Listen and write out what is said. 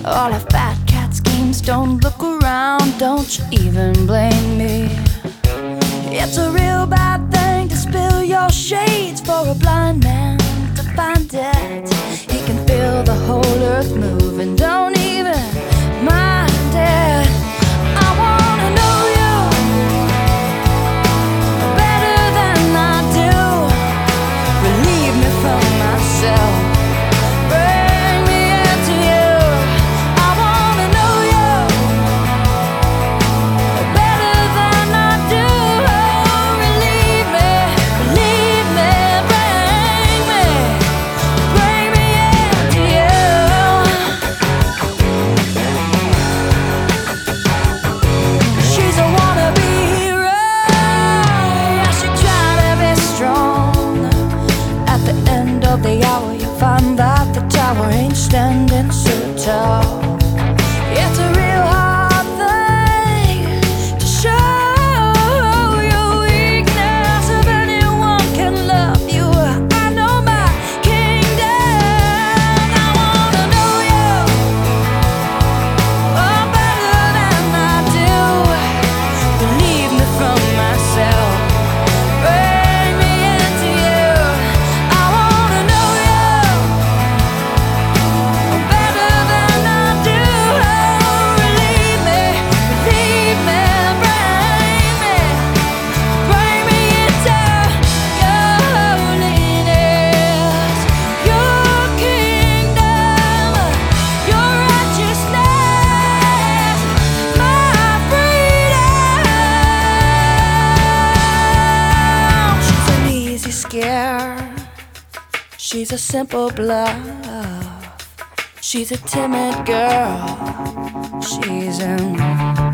All our fat cat schemes, don't look around, don't you even blame me. It's a real bad thing to spill your shades for a blind man to find it. He can feel the whole earth move and don't even mind it. I wanna know you better than I do. Relieve me from myself. Bring me into you. I wanna know you better than I do. Relieve me, bring me into you. She's a wannabe hero. Yeah, she tried to be strong. At the end of the hour, you find that the tower ain't standing so tall. It's a real hard thing to show your weakness. If anyone can love you, I know my kingdom. I wanna know you better than I do. Relieve me from myself. Bring me into you. I wanna know you better than I do. Relieve me, bring me into your holiness, your kingdom, your righteousness, my freedom. She's an easy scare. She's a simple bluff. She's a timid girl. She's in